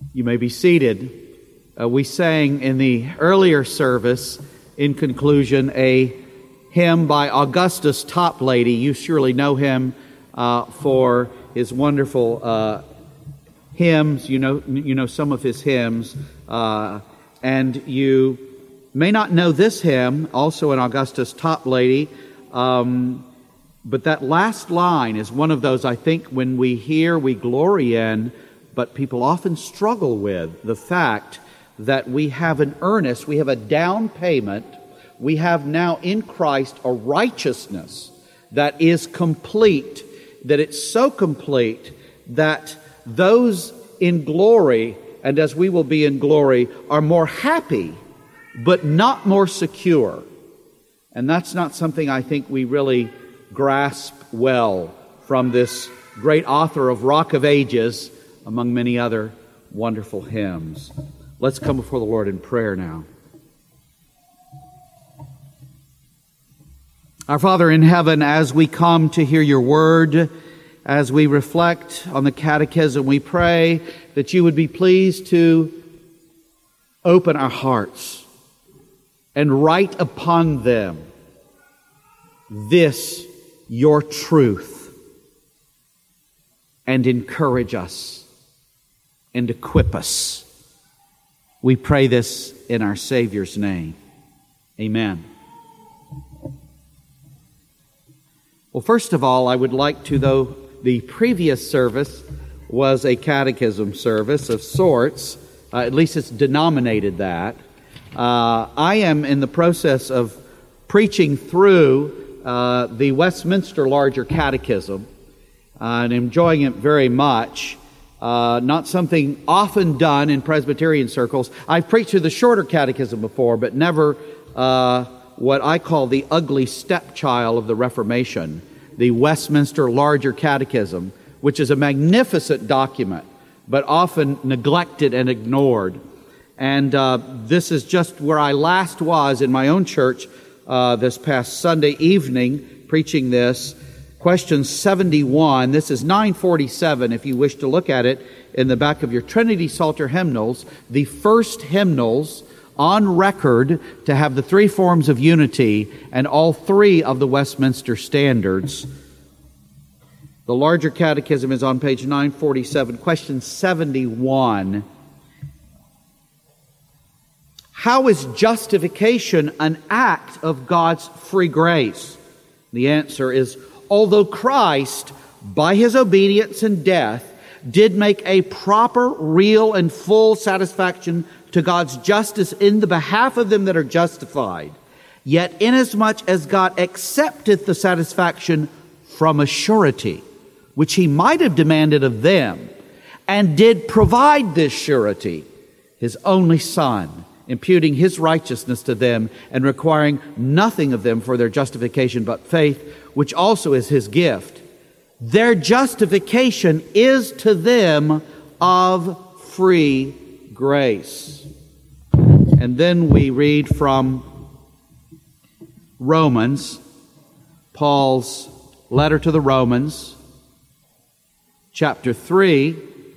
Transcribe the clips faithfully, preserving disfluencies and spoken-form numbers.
You may be seated. Uh, we sang in the earlier service, in conclusion, a hymn by Augustus Toplady. You surely know him uh, for his wonderful uh, hymns. You know, you know some of his hymns, uh, and you may not know this hymn, also an Augustus Toplady. Um, but that last line is one of those, I think, when we hear, we glory in, but people often struggle with the fact that we have an earnest, we have a down payment, we have now in Christ a righteousness that is complete, that it's so complete that those in glory, and as we will be in glory, are more happy, but not more secure. And that's not something I think we really grasp well from this great author of Rock of Ages, among many other wonderful hymns. Let's come before the Lord in prayer now. Our Father in heaven, as we come to hear your word, as we reflect on the catechism, we pray that you would be pleased to open our hearts and write upon them this, your truth, and encourage us and equip us. We pray this in our Savior's name. Amen. Well, first of all, I would like to, though the previous service was a catechism service of sorts, uh, at least it's denominated that, uh, I am in the process of preaching through uh, the Westminster Larger Catechism, uh, and enjoying it very much. Uh, not something often done in Presbyterian circles. I've preached through the shorter catechism before, but never uh, what I call the ugly stepchild of the Reformation, the Westminster Larger Catechism, which is a magnificent document, but often neglected and ignored. And uh, this is just where I last was in my own church uh, this past Sunday evening, preaching this. Question seventy-one, this is nine forty-seven if you wish to look at it in the back of your Trinity Psalter hymnals, the first hymnals on record to have the three forms of unity and all three of the Westminster standards. The Larger Catechism is on page nine forty-seven, question seventy-one. How is justification an act of God's free grace? The answer is, although Christ, by his obedience and death, did make a proper, real, and full satisfaction to God's justice in the behalf of them that are justified, yet inasmuch as God accepteth the satisfaction from a surety, which he might have demanded of them, and did provide this surety, his only Son, imputing his righteousness to them and requiring nothing of them for their justification but faith, which also is his gift. Their justification is to them of free grace. And then we read from Romans, Paul's letter to the Romans, chapter three,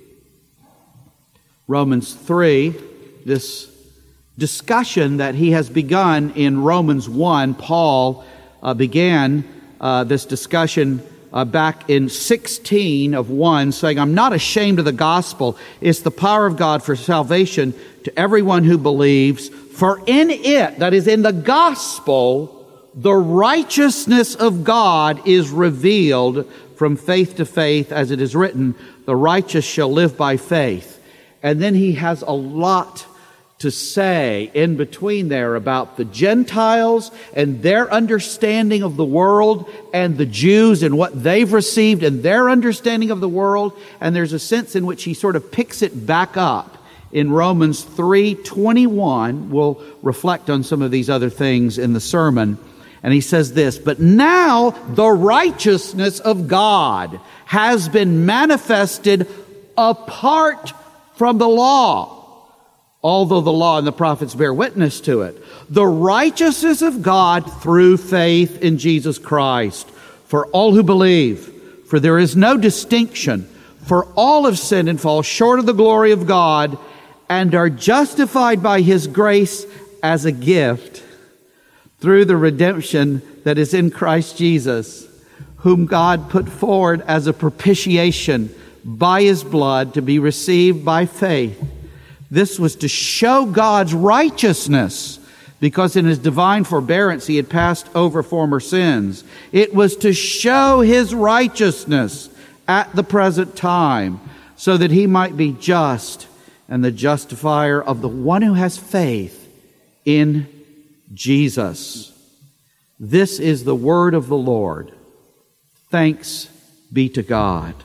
Romans three, this discussion that he has begun in Romans one. Paul uh, began uh, this discussion uh, back in sixteen of one, saying, I'm not ashamed of the gospel. It's the power of God for salvation to everyone who believes. For in it, that is in the gospel, the righteousness of God is revealed from faith to faith, as it is written, the righteous shall live by faith. And then he has a lot to say in between there about the Gentiles and their understanding of the world, and the Jews and what they've received and their understanding of the world. And there's a sense in which he sort of picks it back up in Romans three twenty-one. We'll reflect on some of these other things in the sermon. And he says this, but now the righteousness of God has been manifested apart from the law, although the law and the prophets bear witness to it. The righteousness of God through faith in Jesus Christ for all who believe. For there is no distinction, For all have sinned and fall short of the glory of God, and are justified by His grace as a gift through the redemption that is in Christ Jesus, whom God put forward as a propitiation by His blood to be received by faith. This was to show God's righteousness, because in His divine forbearance He had passed over former sins. It was to show His righteousness at the present time, so that He might be just and the justifier of the one who has faith in Jesus. This is the word of the Lord. Thanks be to God.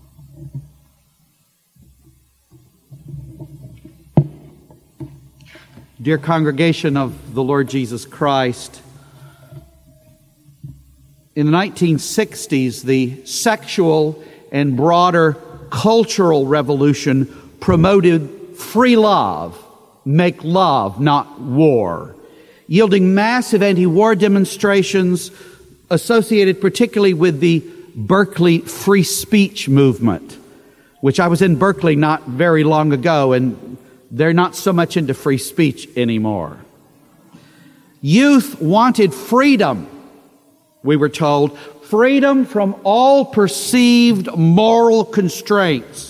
Dear congregation of the Lord Jesus Christ, in the nineteen sixties, the sexual and broader cultural revolution promoted free love, make love, not war, yielding massive anti-war demonstrations associated particularly with the Berkeley free speech movement, which I was in Berkeley not very long ago, and they're not so much into free speech anymore. Youth wanted freedom, we were told, freedom from all perceived moral constraints.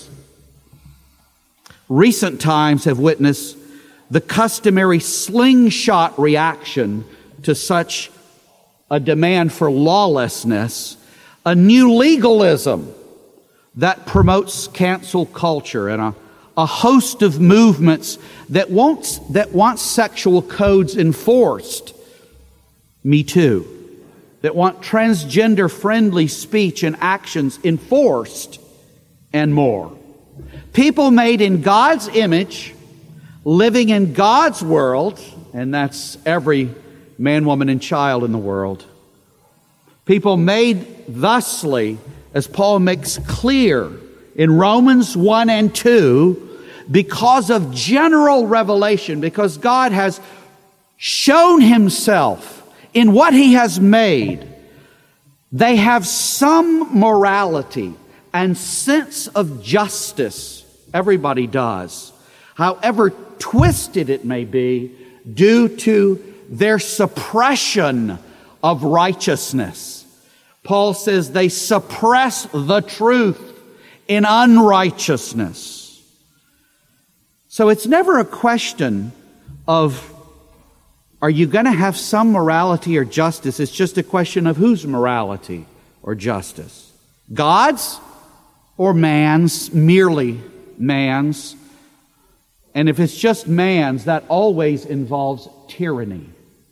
Recent times have witnessed the customary slingshot reaction to such a demand for lawlessness, a new legalism that promotes cancel culture, and a, a host of movements that wants, that wants sexual codes enforced. Me Too. That want transgender-friendly speech and actions enforced, and more. People made in God's image, living in God's world, and that's every man, woman, and child in the world. People made thusly, as Paul makes clear in Romans one and two, because of general revelation, because God has shown Himself in what He has made. They have some morality and sense of justice. Everybody does. However twisted it may be, due to their suppression of righteousness. Paul says they suppress the truth in unrighteousness. So it's never a question of, are you going to have some morality or justice? It's just a question of whose morality or justice. God's or man's, merely man's. And if it's just man's, that always involves tyranny.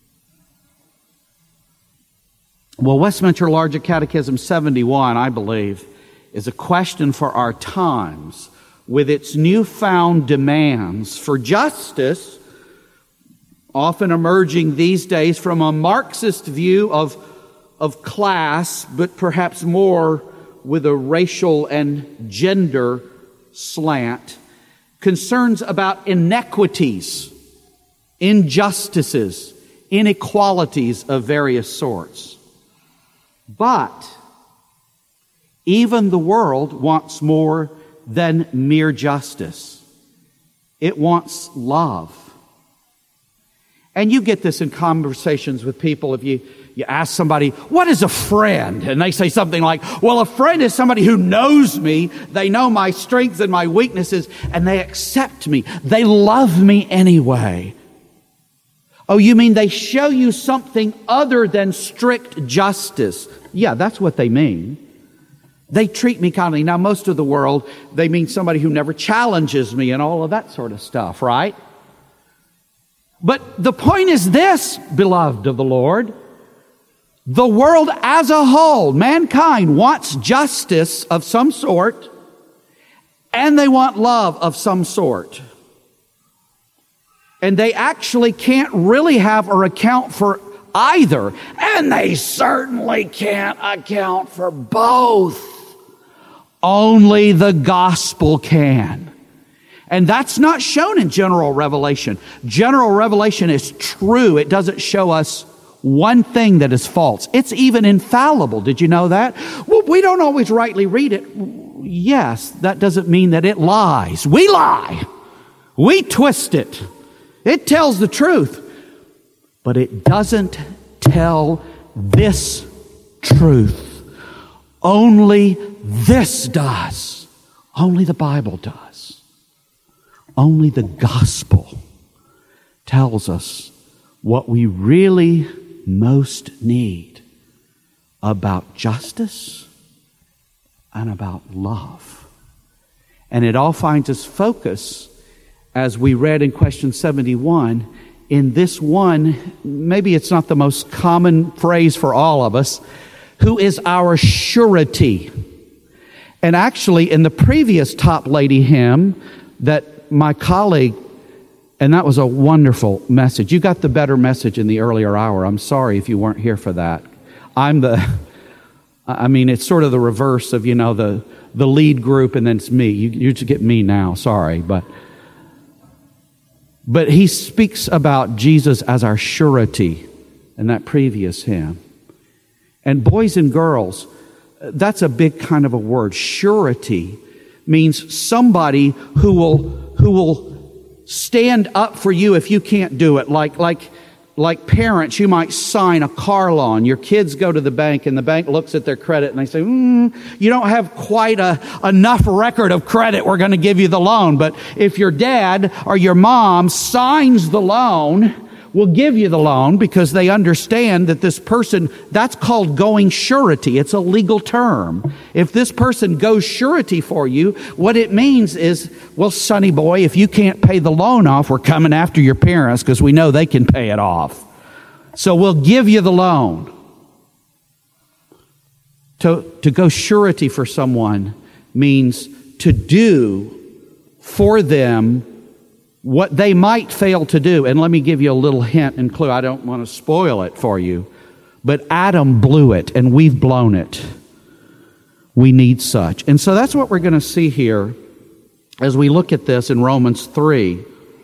Well, Westminster Larger Catechism seventy-one, I believe, is a question for our times, with its newfound demands for justice, often emerging these days from a Marxist view of, of class, but perhaps more with a racial and gender slant. Concerns about inequities, injustices, inequalities of various sorts. But even the world wants more than mere justice. It wants love. And you get this in conversations with people. If you, you ask somebody, what is a friend? And they say something like, well, a friend is somebody who knows me. They know my strengths and my weaknesses, and they accept me. They love me anyway. Oh, you mean they show you something other than strict justice? Yeah, that's what they mean. They treat me kindly. Now, most of the world, they mean somebody who never challenges me and all of that sort of stuff, right? But the point is this, beloved of the Lord. The world as a whole, mankind, wants justice of some sort, and they want love of some sort. And they actually can't really have or account for either. And they certainly can't account for both. Only the gospel can. And that's not shown in general revelation. General revelation is true. It doesn't show us one thing that is false. It's even infallible. Did you know that? Well, we don't always rightly read it. yes, that doesn't mean that it lies. We lie. We twist it. It tells the truth. But it doesn't tell this truth. Only this does. Only the Bible does. Only the gospel tells us what we really most need about justice and about love. And it all finds its focus, as we read in question seventy-one, in this one, maybe it's not the most common phrase for all of us, who is our surety. And actually, in the previous Top Lady hymn that my colleague, and that was a wonderful message. You got the better message in the earlier hour. I'm sorry if you weren't here for that. I'm the, I mean, it's sort of the reverse of, you know, the, the lead group and then it's me. You, you just get me now, sorry. But, but he speaks about Jesus as our surety in that previous hymn. And boys and girls, that's a big kind of a word. Surety means somebody who will, who will stand up for you if you can't do it. Like, like, like parents, you might sign a car loan. Your kids go to the bank and the bank looks at their credit and they say, mm, you don't have quite a, enough record of credit. We're going to give you the loan. But if your dad or your mom signs the loan, will give you the loan because they understand that this person, that's called going surety. It's a legal term. If this person goes surety for you, what it means is, well, sonny boy, if you can't pay the loan off, we're coming after your parents because we know they can pay it off. So we'll give you the loan. To, to go surety for someone means to do for them what they might fail to do. And let me give you a little hint and clue. I don't want to spoil it for you. But Adam blew it, and we've blown it. We need such. And so that's what we're going to see here as we look at this in Romans three,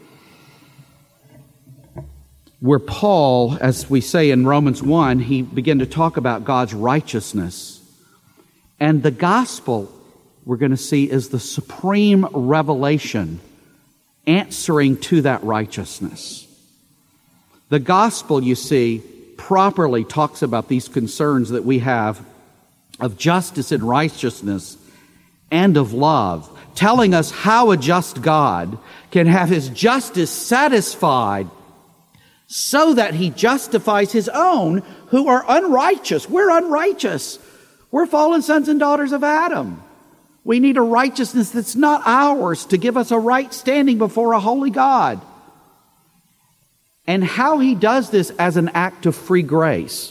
where Paul, as we say in Romans one, he began to talk about God's righteousness. And the gospel, we're going to see, is the supreme revelation answering to that righteousness. The gospel, you see, properly talks about these concerns that we have of justice and righteousness and of love, telling us how a just God can have His justice satisfied so that He justifies His own who are unrighteous. We're unrighteous. We're fallen sons and daughters of Adam. We need a righteousness that's not ours to give us a right standing before a holy God. And how He does this as an act of free grace.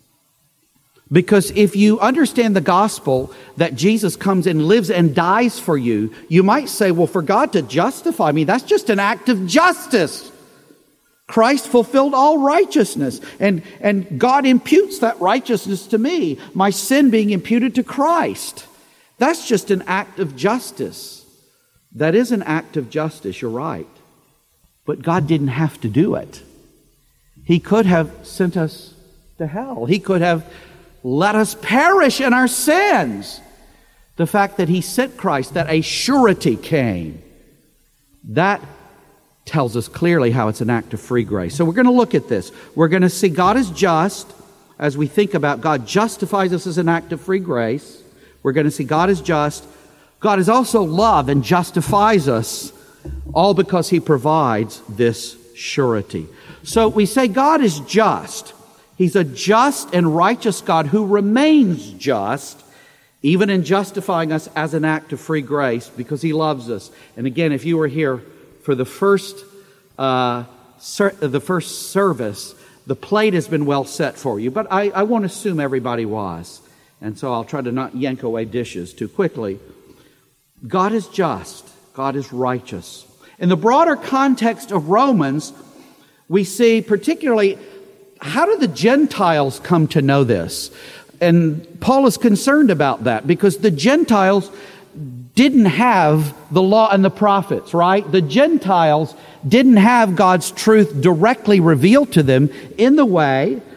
Because if you understand the gospel that Jesus comes and lives and dies for you, you might say, well, for God to justify me, that's just an act of justice. Christ fulfilled all righteousness, and, and God imputes that righteousness to me, my sin being imputed to Christ. That's just an act of justice. That is an act of justice, you're right. But God didn't have to do it. He could have sent us to hell. He could have let us perish in our sins. The fact that He sent Christ, that a surety came, that tells us clearly how it's an act of free grace. So we're going to look at this. We're going to see God is just as we think about God justifies us as an act of free grace. We're going to see God is just. God is also love and justifies us, all because He provides this surety. So we say God is just. He's a just and righteous God who remains just, even in justifying us as an act of free grace, because He loves us. And again, if you were here for the first, uh, ser- the first service, the plate has been well set for you. But I, I won't assume everybody was. And so I'll try to not yank away dishes too quickly. God is just. God is righteous. In the broader context of Romans, we see particularly, how do the Gentiles come to know this? And Paul is concerned about that because the Gentiles didn't have the law and the prophets, right? The Gentiles didn't have God's truth directly revealed to them in the way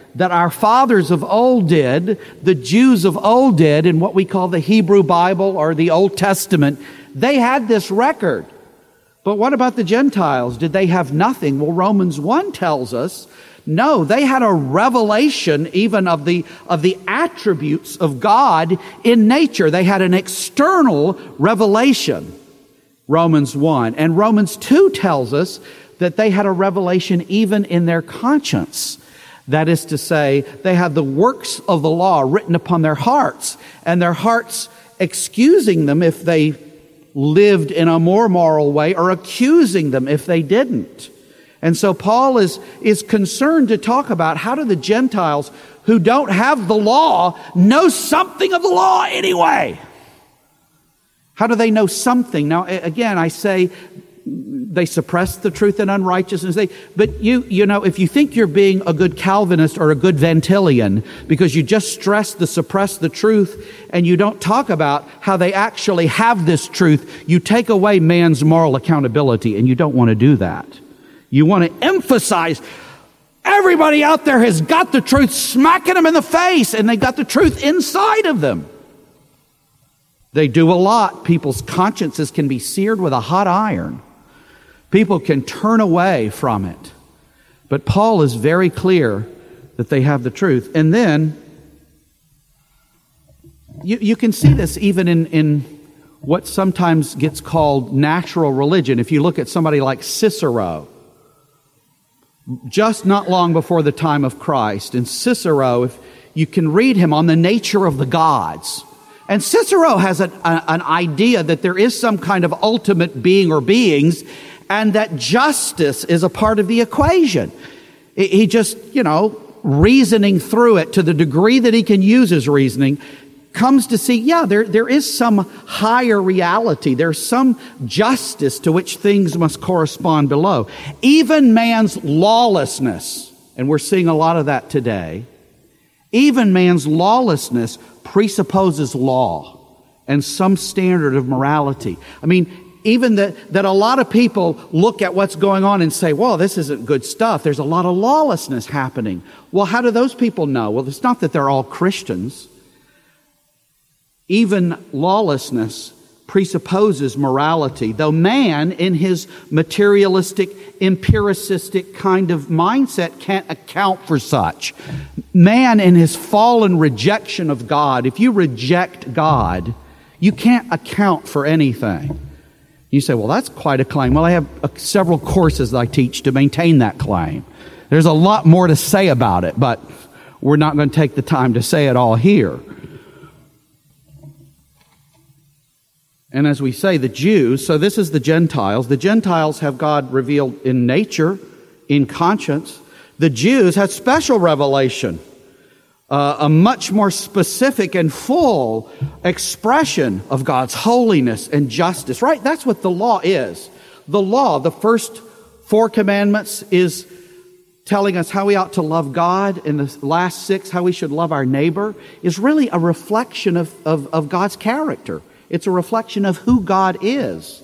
that our fathers of old did, the Jews of old did, in what we call the Hebrew Bible or the Old Testament. They had this record. But what about the Gentiles? Did they have nothing? Well, Romans one tells us, no, they had a revelation even of the, of the attributes of God in nature. They had an external revelation, Romans one. And Romans two tells us that they had a revelation even in their conscience. That is to say, they had the works of the law written upon their hearts, and their hearts excusing them if they lived in a more moral way, or accusing them if they didn't. And so Paul is, is concerned to talk about how do the Gentiles who don't have the law know something of the law anyway? How do they know something? Now, again, I say they suppress the truth and unrighteousness. They, but you, you know, if you think you're being a good Calvinist or a good Ventilian because you just stress the suppress the truth and you don't talk about how they actually have this truth, you take away man's moral accountability, and you don't want to do that. You want to emphasize everybody out there has got the truth, smacking them in the face, and they got the truth inside of them. They do a lot. People's consciences can be seared with a hot iron. People can turn away from it. But Paul is very clear that they have the truth. And then, you, you can see this even in, in what sometimes gets called natural religion. If you look at somebody like Cicero, just not long before the time of Christ. And Cicero, if you can read him on the nature of the gods. And Cicero has an, a, an idea that there is some kind of ultimate being or beings, and that justice is a part of the equation. He just, you know, reasoning through it to the degree that he can use his reasoning, comes to see, yeah, there, there is some higher reality. There's some justice to which things must correspond below. Even man's lawlessness, and we're seeing a lot of that today, even man's lawlessness presupposes law and some standard of morality. I mean, even that, that a lot of people look at what's going on and say, well, this isn't good stuff. There's a lot of lawlessness happening. Well, how do those people know? Well, it's not that they're all Christians. Even lawlessness presupposes morality, though man in his materialistic, empiricistic kind of mindset can't account for such. Man in his fallen rejection of God, if you reject God, you can't account for anything. You say, well, that's quite a claim. Well, I have uh, several courses that I teach to maintain that claim. There's a lot more to say about it, but we're not going to take the time to say it all here. And as we say, the Jews, so this is the Gentiles. The Gentiles have God revealed in nature, in conscience. The Jews had special revelation, uh, a much more specific and full expression of God's holiness and justice. Right? That's what the law is. The law, the first four commandments, is telling us how we ought to love God. And the last six, how we should love our neighbor, is really a reflection of, of, of God's character. It's a reflection of who God is.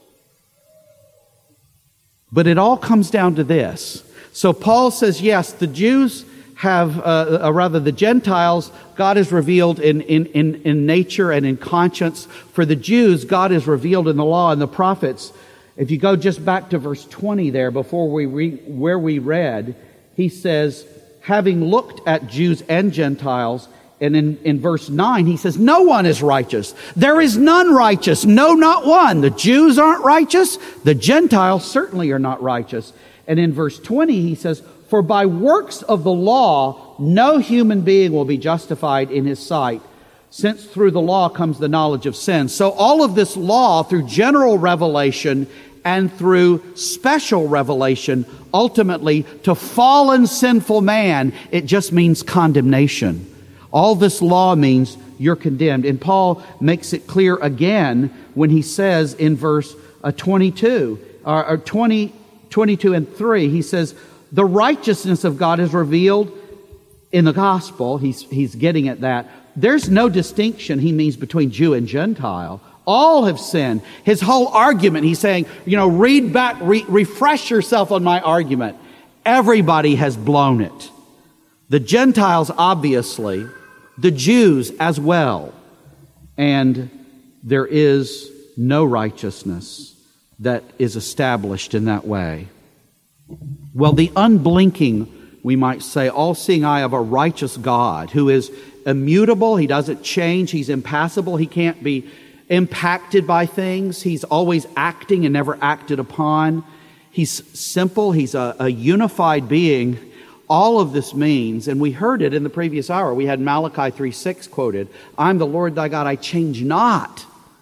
But it all comes down to this. So Paul says, yes, the Jews have, uh, or rather the Gentiles, God is revealed in, in, in, in nature and in conscience. For the Jews, God is revealed in the law and the prophets. If you go just back to verse twenty there, before we re- where we read, he says, having looked at Jews and Gentiles. And in, in verse nine, he says, no one is righteous. There is none righteous. No, not one. The Jews aren't righteous. The Gentiles certainly are not righteous. And in verse twenty, he says, for by works of the law, no human being will be justified in his sight, since through the law comes the knowledge of sin. So all of this law, through general revelation and through special revelation, ultimately, to fallen sinful man, it just means condemnation. All this law means you're condemned. And Paul makes it clear again when he says in verse uh, twenty-two, or, or twenty, twenty-two and three, he says, the righteousness of God is revealed in the gospel. He's, he's getting at that. There's no distinction, he means, between Jew and Gentile. All have sinned. His whole argument, he's saying, you know, read back, re- refresh yourself on my argument. Everybody has blown it. The Gentiles, obviously, the Jews as well. And there is no righteousness that is established in that way. Well, the unblinking, we might say, all-seeing eye of a righteous God who is immutable, He doesn't change, He's impassible, He can't be impacted by things, He's always acting and never acted upon. He's simple, He's a, a unified being. All of this means, and we heard it in the previous hour, we had Malachi three six quoted, I'm the Lord thy God, I change not.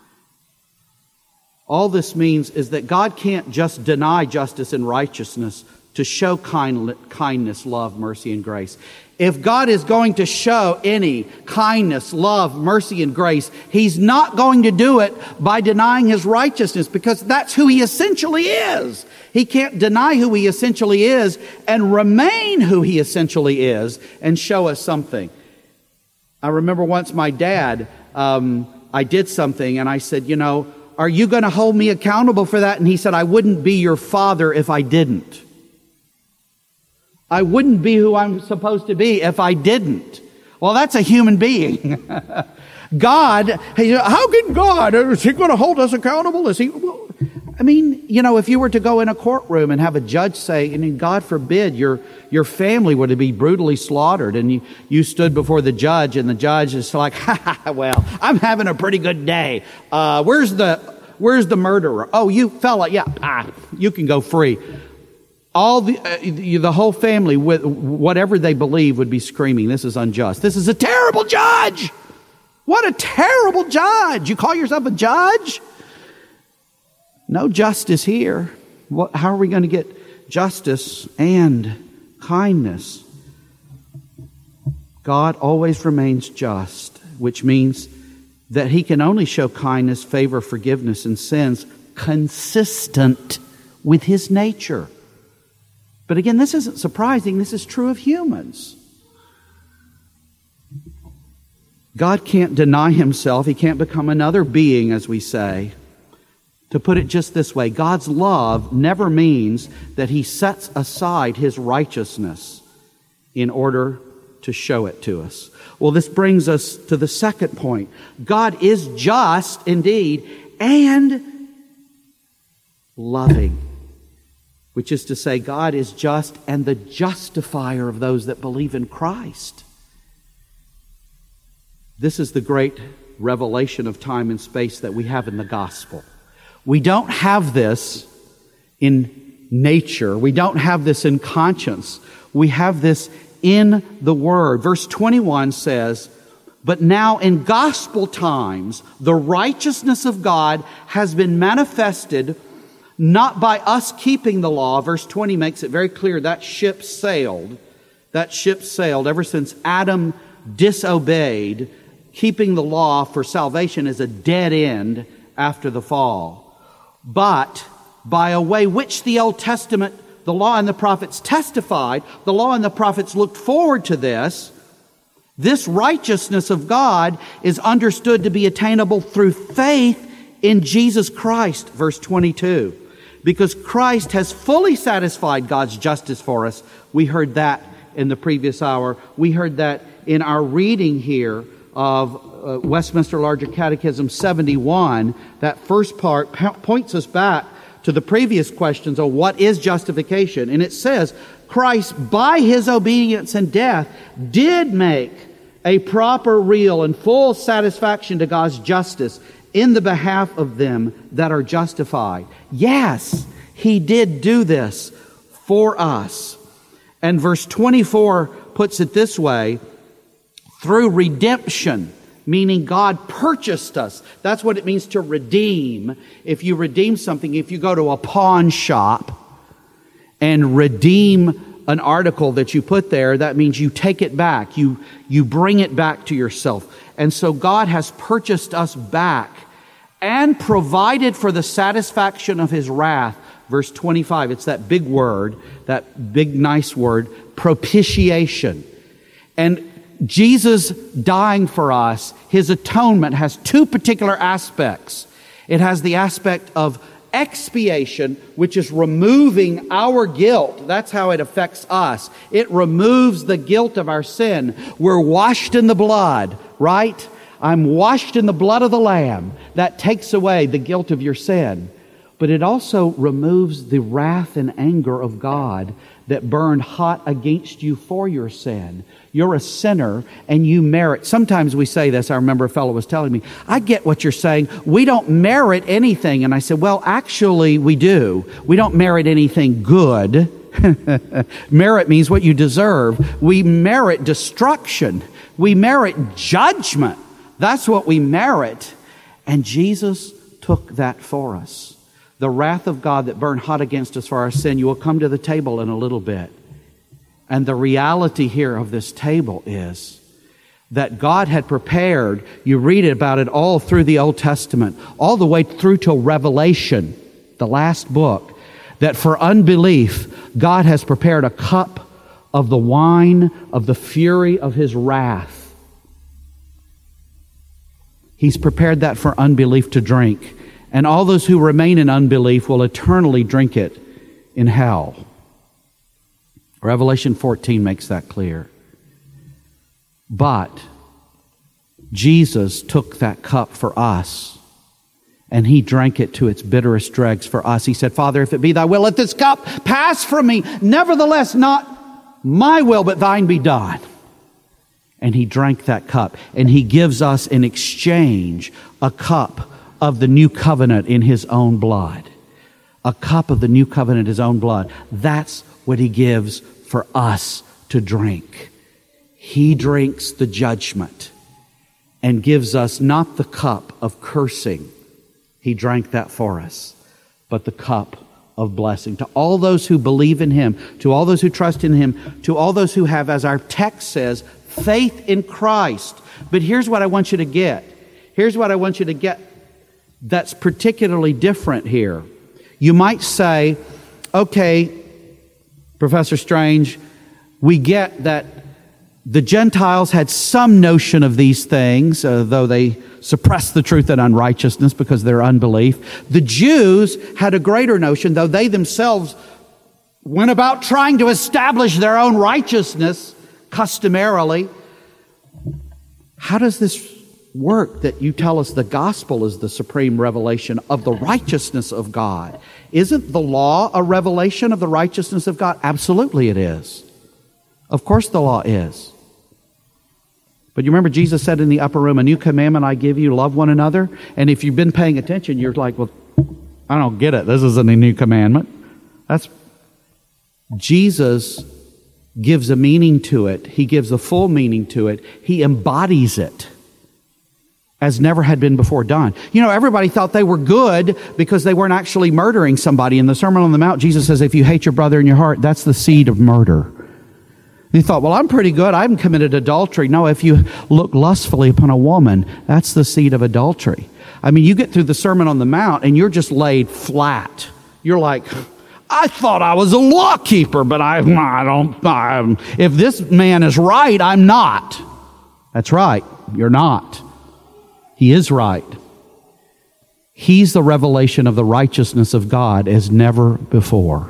All this means is that God can't just deny justice and righteousness to show kind, kindness, love, mercy, and grace. If God is going to show any kindness, love, mercy, and grace, He's not going to do it by denying His righteousness, because that's who He essentially is. He can't deny who He essentially is and remain who He essentially is and show us something. I remember once my dad, um, I did something and I said, you know, are you going to hold me accountable for that? And he said, I wouldn't be your father if I didn't. I wouldn't be who I'm supposed to be if I didn't. Well, that's a human being. God, how can God, is He going to hold us accountable? Is He? Well, I mean, you know, if you were to go in a courtroom and have a judge say, I mean, God forbid, your your family were to be brutally slaughtered, and you, you stood before the judge, and the judge is like, ha, ha, well, I'm having a pretty good day. Uh, where's the where's the murderer? Oh, you fella, yeah, ah, you can go free. All the uh, the whole family, with whatever they believe, would be screaming, this is unjust. This is a terrible judge. What a terrible judge. You call yourself a judge? No justice here. What, how are we going to get justice and kindness? God always remains just, which means that He can only show kindness, favor, forgiveness, and sins consistent with His nature. But again, this isn't surprising. This is true of humans. God can't deny Himself. He can't become another being, as we say. To put it just this way, God's love never means that He sets aside His righteousness in order to show it to us. Well, this brings us to the second point. God is just indeed and loving, which is to say God is just and the justifier of those that believe in Christ. This is the great revelation of time and space that we have in the gospel. We don't have this in nature. We don't have this in conscience. We have this in the Word. Verse twenty-one says, but now in gospel times, the righteousness of God has been manifested not by us keeping the law. Verse twenty makes it very clear that ship sailed. That ship sailed ever since Adam disobeyed. Keeping the law for salvation is a dead end after the fall. But by a way which the Old Testament, the law and the prophets testified, the law and the prophets looked forward to this, this righteousness of God is understood to be attainable through faith in Jesus Christ, verse twenty-two. Because Christ has fully satisfied God's justice for us. We heard that in the previous hour. We heard that in our reading here of uh, Westminster Larger Catechism seventy-one. That first part po- points us back to the previous questions of what is justification. And it says, Christ, by His obedience and death, did make a proper, real, and full satisfaction to God's justice in the behalf of them that are justified. Yes, He did do this for us. And verse twenty-four puts it this way, through redemption, meaning God purchased us. That's what it means to redeem. If you redeem something, if you go to a pawn shop and redeem an article that you put there, that means you take it back. You, you bring it back to yourself. And so God has purchased us back and provided for the satisfaction of His wrath. Verse twenty-five, it's that big word, that big nice word, propitiation. And Jesus dying for us, His atonement has two particular aspects. It has the aspect of expiation, which is removing our guilt. That's how it affects us. It removes the guilt of our sin. We're washed in the blood, right? I'm washed in the blood of the Lamb. That takes away the guilt of your sin. But it also removes the wrath and anger of God that burned hot against you for your sin. You're a sinner and you merit. Sometimes we say this. I remember a fellow was telling me, I get what you're saying. We don't merit anything. And I said, well, actually we do. We don't merit anything good. Merit means what you deserve. We merit destruction. We merit judgment. That's what we merit. And Jesus took that for us. The wrath of God that burned hot against us for our sin. You will come to the table in a little bit. And the reality here of this table is that God had prepared, you read about it all through the Old Testament, all the way through to Revelation, the last book, that for unbelief, God has prepared a cup of the wine of the fury of His wrath. He's prepared that for unbelief to drink. And all those who remain in unbelief will eternally drink it in hell. Revelation fourteen makes that clear. But Jesus took that cup for us, and He drank it to its bitterest dregs for us. He said, Father, if it be Thy will, let this cup pass from me. Nevertheless, not my will, but Thine be done. And He drank that cup, and He gives us in exchange a cup of the new covenant in His own blood. A cup of the new covenant in His own blood. That's what He gives for us to drink. He drinks the judgment and gives us not the cup of cursing. He drank that for us, but the cup of blessing. To all those who believe in Him, to all those who trust in Him, to all those who have, as our text says, faith in Christ. But here's what I want you to get. Here's what I want you to get that's particularly different here. You might say, okay, Professor Strange, we get that the Gentiles had some notion of these things, uh, though they suppressed the truth in unrighteousness because of their unbelief. The Jews had a greater notion, though they themselves went about trying to establish their own righteousness customarily. How does this work that you tell us the gospel is the supreme revelation of the righteousness of God? Isn't the law a revelation of the righteousness of God? Absolutely it is. Of course the law is. But you remember Jesus said in the upper room, a new commandment I give you, love one another. And if you've been paying attention, you're like, well, I don't get it. This isn't a new commandment. That's Jesus gives a meaning to it. He gives a full meaning to it. He embodies it as never had been before done. You know, everybody thought they were good because they weren't actually murdering somebody. In the Sermon on the Mount, Jesus says, if you hate your brother in your heart, that's the seed of murder. They thought, well, I'm pretty good. I haven't committed adultery. No, if you look lustfully upon a woman, that's the seed of adultery. I mean, you get through the Sermon on the Mount and you're just laid flat. You're like, I thought I was a law keeper, but I, I don't, I, if this man is right, I'm not. That's right. You're not. He is right. He's the revelation of the righteousness of God as never before.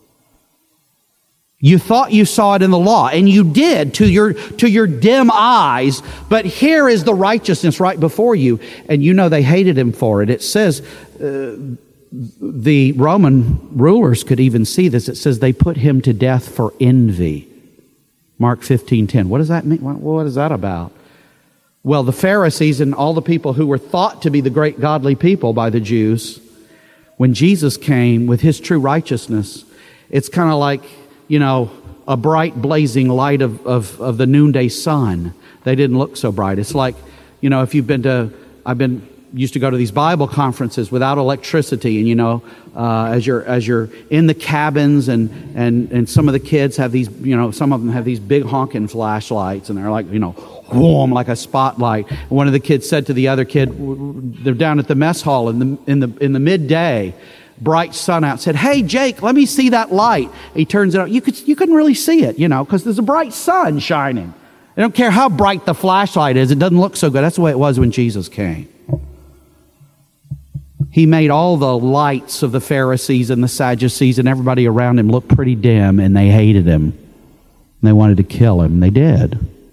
You thought you saw it in the law, and you did to your to your dim eyes, but here is the righteousness right before you, and you know they hated Him for it. It says, uh, the Roman rulers could even see this. It says they put Him to death for envy. Mark fifteen ten. What does that mean? What is that about? Well, the Pharisees and all the people who were thought to be the great godly people by the Jews, when Jesus came with His true righteousness, it's kind of like, you know, a bright blazing light of, of, of the noonday sun. They didn't look so bright. It's like, you know, if you've been to, I've been, used to go to these Bible conferences without electricity, and you know, uh, as you're as you're in the cabins, and and and some of the kids have these, you know, some of them have these big honking flashlights, and they're like, you know, warm like a spotlight. And one of the kids said to the other kid, they're down at the mess hall in the in the in the midday, bright sun out, said, "Hey Jake, let me see that light." He turns it on. You could you couldn't really see it, you know, because there's a bright sun shining. I don't care how bright the flashlight is; it doesn't look so good. That's the way it was when Jesus came. He made all the lights of the Pharisees and the Sadducees and everybody around him look pretty dim, and they hated him. And they wanted to kill him. They did.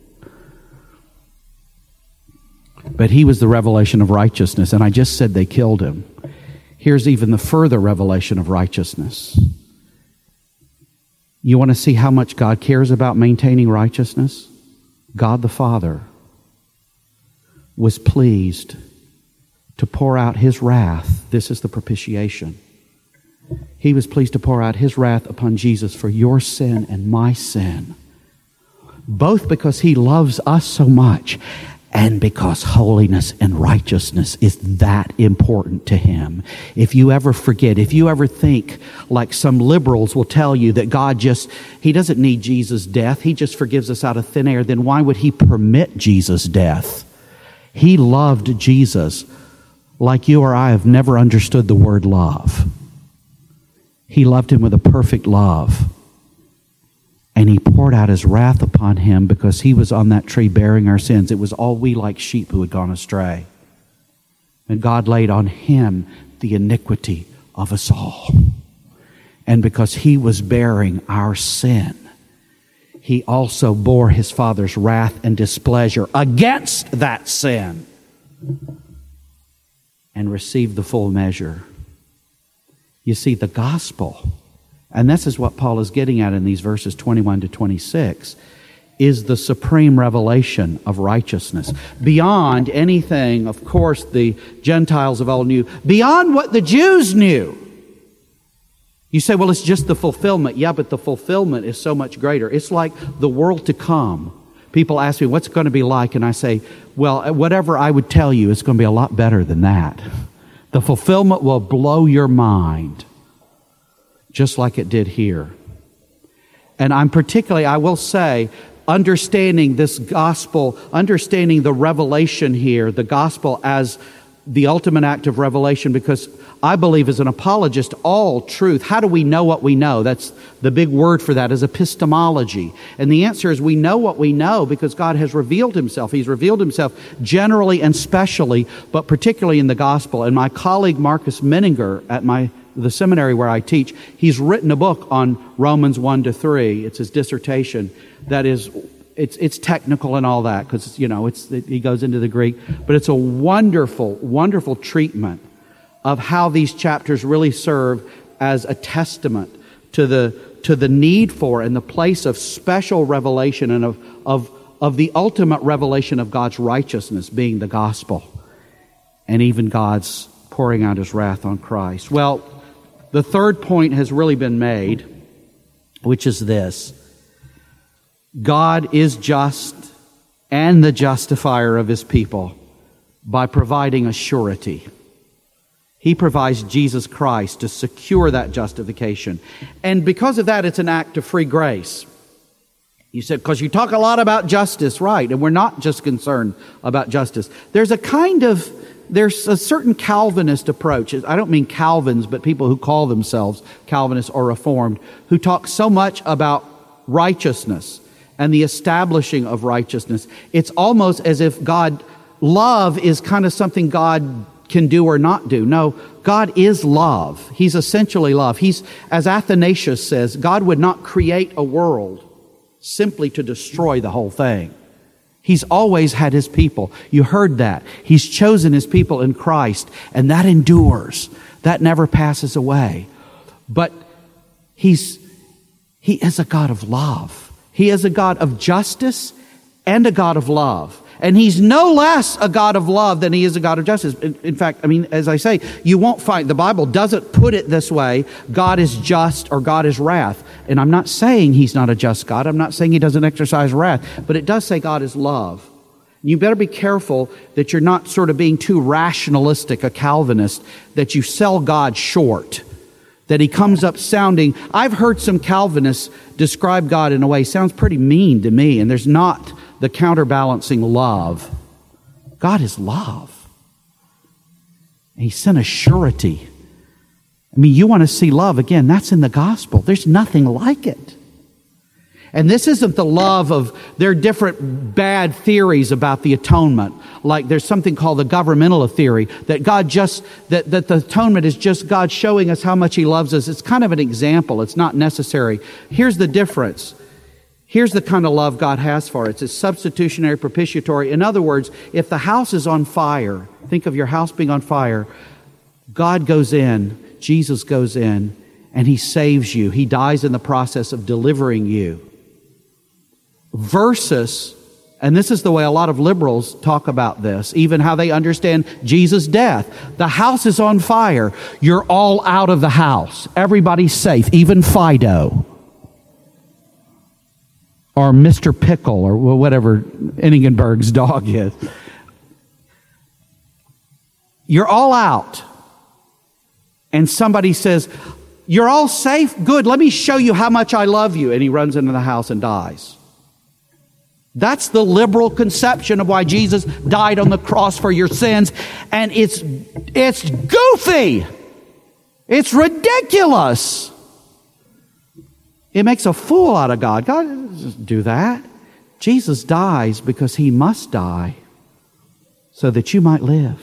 But he was the revelation of righteousness, and I just said they killed him. Here's even the further revelation of righteousness. You want to see how much God cares about maintaining righteousness? God the Father was pleased to pour out His wrath. This is the propitiation. He was pleased to pour out His wrath upon Jesus for your sin and my sin. Both because He loves us so much and because holiness and righteousness is that important to Him. If you ever forget, if you ever think like some liberals will tell you that God just, He doesn't need Jesus' death, He just forgives us out of thin air, then why would He permit Jesus' death? He loved Jesus like you or I have never understood the word love. He loved Him with a perfect love. And He poured out His wrath upon Him because He was on that tree bearing our sins. It was all we like sheep who had gone astray. And God laid on Him the iniquity of us all. And because He was bearing our sin, He also bore His Father's wrath and displeasure against that sin and received the full measure. You see, the gospel, and this is what Paul is getting at in these verses twenty-one to twenty-six, is the supreme revelation of righteousness. Beyond anything, of course, the Gentiles of old knew. Beyond what the Jews knew. You say, well, it's just the fulfillment. Yeah, but the fulfillment is so much greater. It's like the world to come. People ask me, what's it going to be like? And I say, well, whatever I would tell you, it's going to be a lot better than that. The fulfillment will blow your mind, just like it did here. And I'm particularly, I will say, understanding this gospel, understanding the revelation here, the gospel as the ultimate act of revelation, because I believe as an apologist, all truth, how do we know what we know? That's the big word for that is epistemology. And the answer is we know what we know because God has revealed Himself. He's revealed Himself generally and specially, but particularly in the gospel. And my colleague Marcus Menninger at my the seminary where I teach, he's written a book on Romans one to three. It's his dissertation that is It's it's technical and all that because, you know, it's it, he goes into the Greek. But it's a wonderful, wonderful treatment of how these chapters really serve as a testament to the to the need for and the place of special revelation and of of of the ultimate revelation of God's righteousness being the gospel, and even God's pouring out His wrath on Christ. Well, the third point has really been made, which is this. God is just and the justifier of His people by providing a surety. He provides Jesus Christ to secure that justification. And because of that, it's an act of free grace. You said, because you talk a lot about justice, right? And we're not just concerned about justice. There's a kind of, there's a certain Calvinist approach. I don't mean Calvins, but people who call themselves Calvinists or Reformed, who talk so much about righteousness and the establishing of righteousness. It's almost as if God, love is kind of something God can do or not do. No, God is love. He's essentially love. He's, as Athanasius says, God would not create a world simply to destroy the whole thing. He's always had His people. You heard that. He's chosen His people in Christ, and that endures. That never passes away. But He's, He is a God of love. He is a God of justice and a God of love. And He's no less a God of love than He is a God of justice. In, in fact, I mean, as I say, you won't find, the Bible doesn't put it this way, God is just or God is wrath. And I'm not saying He's not a just God. I'm not saying He doesn't exercise wrath. But it does say God is love. You better be careful that you're not sort of being too rationalistic, a Calvinist, that you sell God short. That He comes up sounding, I've heard some Calvinists describe God in a way, sounds pretty mean to me, and there's not the counterbalancing love. God is love. And He sent a surety. I mean, you want to see love, again, that's in the gospel. There's nothing like it. And this isn't the love of, there are different bad theories about the atonement. Like there's something called the governmental theory, that God just, that, that the atonement is just God showing us how much He loves us. It's kind of an example. It's not necessary. Here's the difference. Here's the kind of love God has for us. It's substitutionary, propitiatory. In other words, if the house is on fire, think of your house being on fire, God goes in, Jesus goes in, and He saves you. He dies in the process of delivering you. Versus, and this is the way a lot of liberals talk about this, even how they understand Jesus' death. The house is on fire. You're all out of the house. Everybody's safe, even Fido. Or Mister Pickle, or whatever Ingenberg's dog is. You're all out. And somebody says, you're all safe? Good, let me show you how much I love you. And he runs into the house and dies. That's the liberal conception of why Jesus died on the cross for your sins. And it's, it's goofy. It's ridiculous. It makes a fool out of God. God doesn't do that. Jesus dies because He must die so that you might live.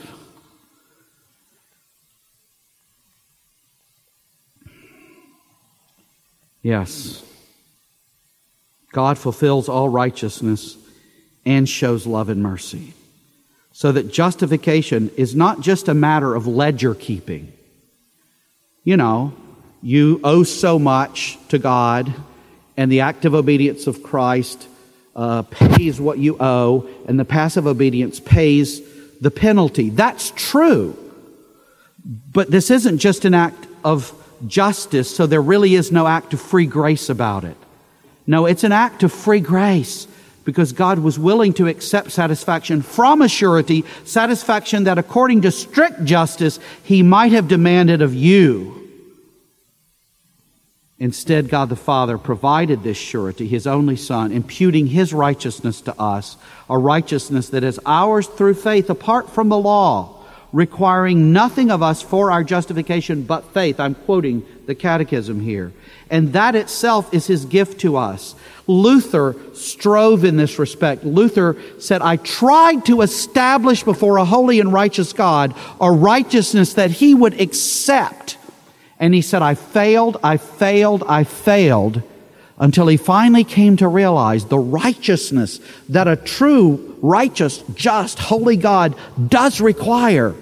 Yes. God fulfills all righteousness and shows love and mercy. So that justification is not just a matter of ledger keeping. You know, you owe so much to God, and the active obedience of Christ uh, pays what you owe, and the passive obedience pays the penalty. That's true. But this isn't just an act of justice, so there really is no act of free grace about it. No, it's an act of free grace because God was willing to accept satisfaction from a surety, satisfaction that according to strict justice He might have demanded of you. Instead, God the Father provided this surety, His only Son, imputing His righteousness to us, a righteousness that is ours through faith apart from the law, requiring nothing of us for our justification but faith. I'm quoting the Catechism here. And that itself is His gift to us. Luther strove in this respect. Luther said, I tried to establish before a holy and righteous God a righteousness that He would accept. And he said, I failed, I failed, I failed, until he finally came to realize the righteousness that a true, righteous, just, holy God does require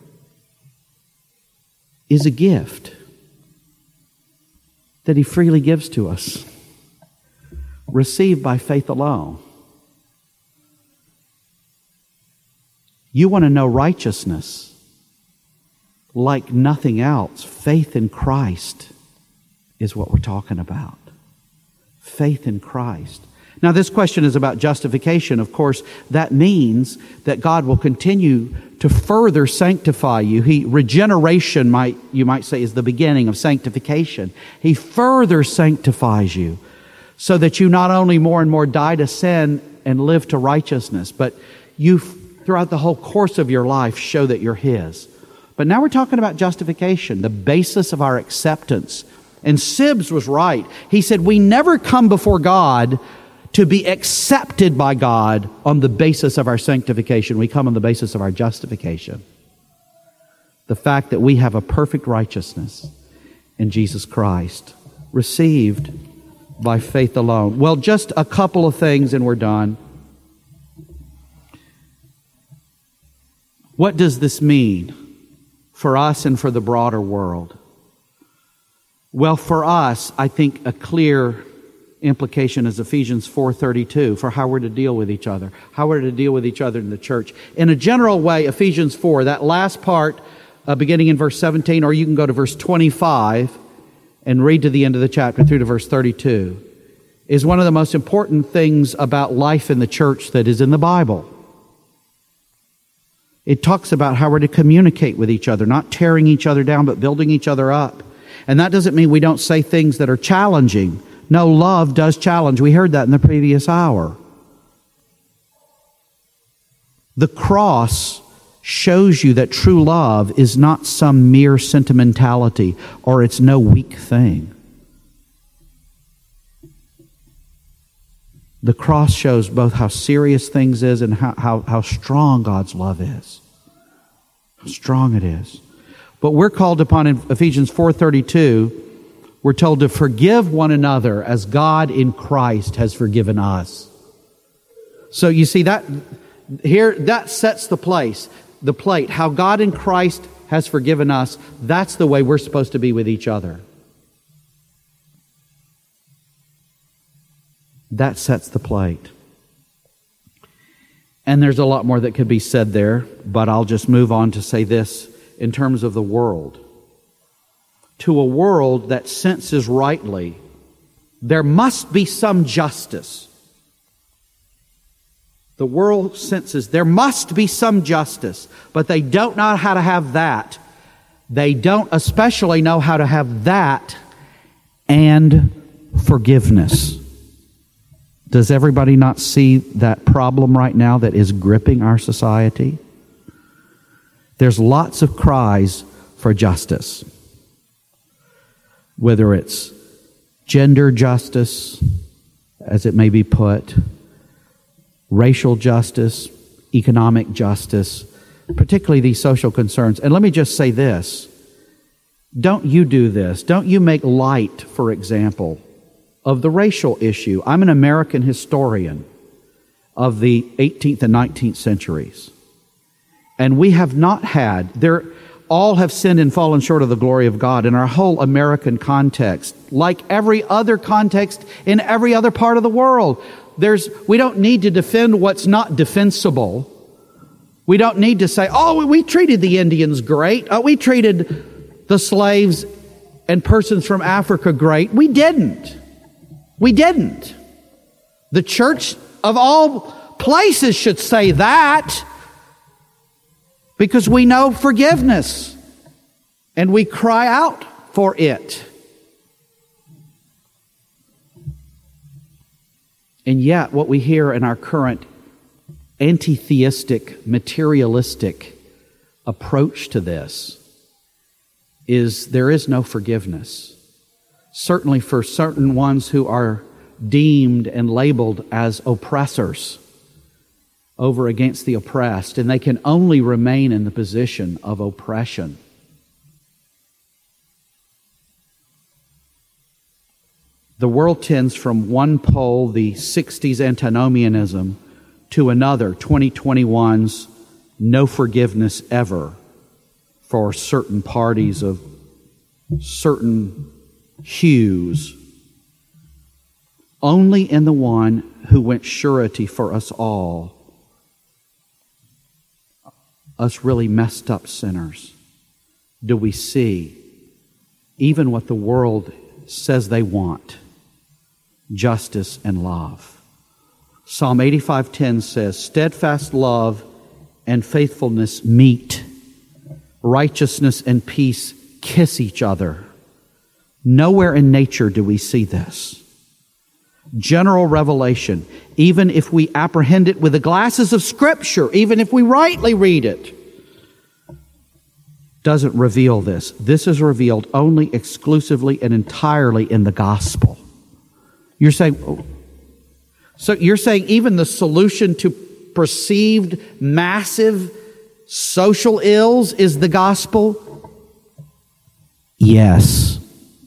is a gift that He freely gives to us, received by faith alone. You want to know righteousness like nothing else. Faith in Christ is what we're talking about. Faith in Christ. Now, this question is about justification. Of course, that means that God will continue to further sanctify you. He, regeneration, might you might say, is the beginning of sanctification. He further sanctifies you so that you not only more and more die to sin and live to righteousness, but you, throughout the whole course of your life, show that you're His. But now we're talking about justification, the basis of our acceptance. And Sibbes was right. He said, we never come before God to be accepted by God on the basis of our sanctification. We come on the basis of our justification. The fact that we have a perfect righteousness in Jesus Christ, received by faith alone. Well, just a couple of things and we're done. What does this mean for us and for the broader world? Well, for us, I think a clear implication is Ephesians four thirty-two for how we're to deal with each other, how we're to deal with each other in the church. In a general way, Ephesians four, that last part, uh, beginning in verse seventeen, or you can go to verse twenty-five and read to the end of the chapter through to verse thirty-two, is one of the most important things about life in the church that is in the Bible. It talks about how we're to communicate with each other, not tearing each other down, but building each other up. And that doesn't mean we don't say things that are challenging. No, love does challenge. We heard that in the previous hour. The cross shows you that true love is not some mere sentimentality, or it's no weak thing. The cross shows both how serious things is and how, how, how strong God's love is. How strong it is. But we're called upon in Ephesians four thirty-two, we're told to forgive one another as God in Christ has forgiven us. So you see that here, that sets the place, the plate. How God in Christ has forgiven us, that's the way we're supposed to be with each other. That sets the plate. And there's a lot more that could be said there, but I'll just move on to say this in terms of the world. To a world that senses rightly, there must be some justice. The world senses there must be some justice, but they don't know how to have that. They don't especially know how to have that and forgiveness. Does everybody not see that problem right now that is gripping our society? There's lots of cries for justice. Whether it's gender justice, as it may be put, racial justice, economic justice, particularly these social concerns. And let me just say this. Don't you do this. Don't you make light, for example, of the racial issue. I'm an American historian of the eighteenth and nineteenth centuries. And we have not had, there, all have sinned and fallen short of the glory of God in our whole American context, like every other context in every other part of the world. There's, we don't need to defend what's not defensible. We don't need to say, oh, we treated the Indians great. Oh, we treated the slaves and persons from Africa great. We didn't. We didn't. The church of all places should say that because we know forgiveness and we cry out for it. And yet, what we hear in our current anti-theistic, materialistic approach to this is there is no forgiveness. Certainly for certain ones who are deemed and labeled as oppressors over against the oppressed, and they can only remain in the position of oppression. The world tends from one pole, the sixties antinomianism, to another, twenty twenty-one's no forgiveness ever for certain parties of certain hues. Only in the one who went surety for us all, us really messed up sinners, do we see even what the world says they want, justice and love. Psalm eighty-five ten says, steadfast love and faithfulness meet. Righteousness and peace kiss each other. Nowhere in nature do we see this. General revelation, even if we apprehend it with the glasses of Scripture, even if we rightly read it, doesn't reveal this. This is revealed only exclusively and entirely in the gospel. You're saying, oh, so you're saying even the solution to perceived massive social ills is the gospel? Yes.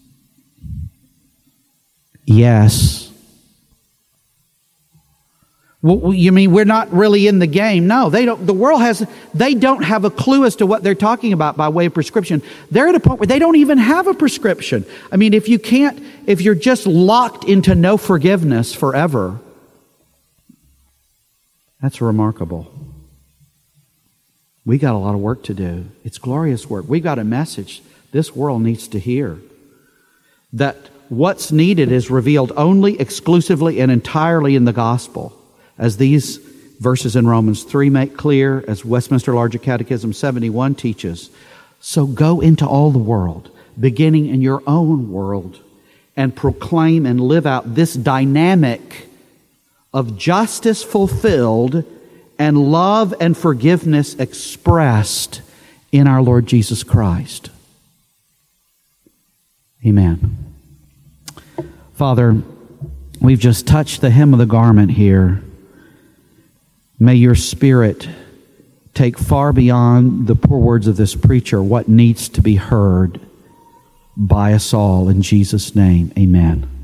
Yes. Well, you mean we're not really in the game? No, they don't. The world has, they don't have a clue as to what they're talking about by way of prescription. They're at a point where they don't even have a prescription. I mean, if you can't, if you're just locked into no forgiveness forever, that's remarkable. We got a lot of work to do. It's glorious work. We got a message this world needs to hear. That what's needed is revealed only, exclusively, and entirely in the gospel. As these verses in Romans three make clear, as Westminster Larger Catechism seventy-one teaches. So go into all the world, beginning in your own world, and proclaim and live out this dynamic of justice fulfilled and love and forgiveness expressed in our Lord Jesus Christ. Amen. Father, We've just touched the hem of the garment here. May your Spirit take far beyond the poor words of this preacher what needs to be heard by us all. In Jesus' name, amen.